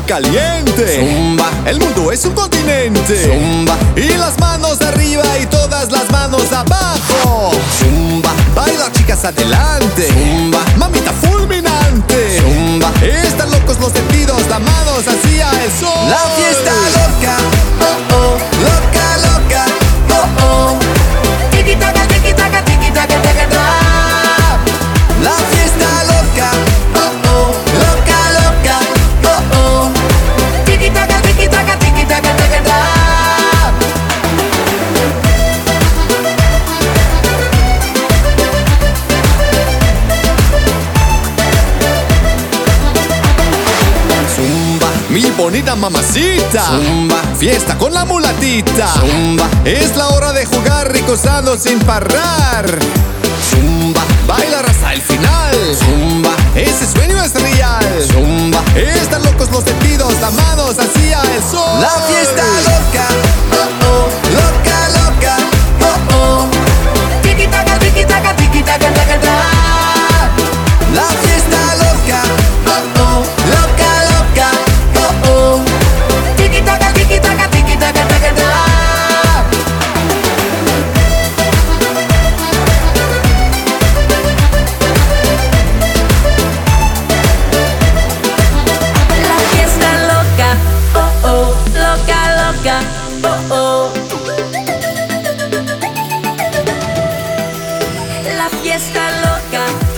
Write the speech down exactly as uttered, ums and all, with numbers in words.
caliente. Zumba, El mundo es un continente. zumba, Y las manos arriba y todas las manos abajo. zumba, Baila chicas adelante. zumba, Mamita fulminante. zumba. Están locos los sentidos, las manos hacia el sol. La fiesta loca, oh oh, loca, loca, oh oh. Tiki taka, tiki taka, tiki taka, taka, ta. La fiesta loca, oh oh, loca, loca, oh oh. Tiki taka, tiki taka, tiki taka, taka, ta. Zumba, Mi bonita mamacita. zumba, Fiesta con la mulatita. zumba, Es la hora de jugar ricosando sin parar. zumba, Bailar hasta el final. zumba, Ese sueño es real. zumba. Están locos los sentidos, las manos hacia el sol. La fiesta loca, oh oh, loca, loca, oh oh. Tiki taka, tiki taka, tiki taka, taka, ta. La fiesta loca, oh oh, loca, loca, oh oh. Tiki taka, tiki taka, tiki taka, taka, ta. La fiesta loca, oh oh, loca, loca, oh oh. La fiesta loca.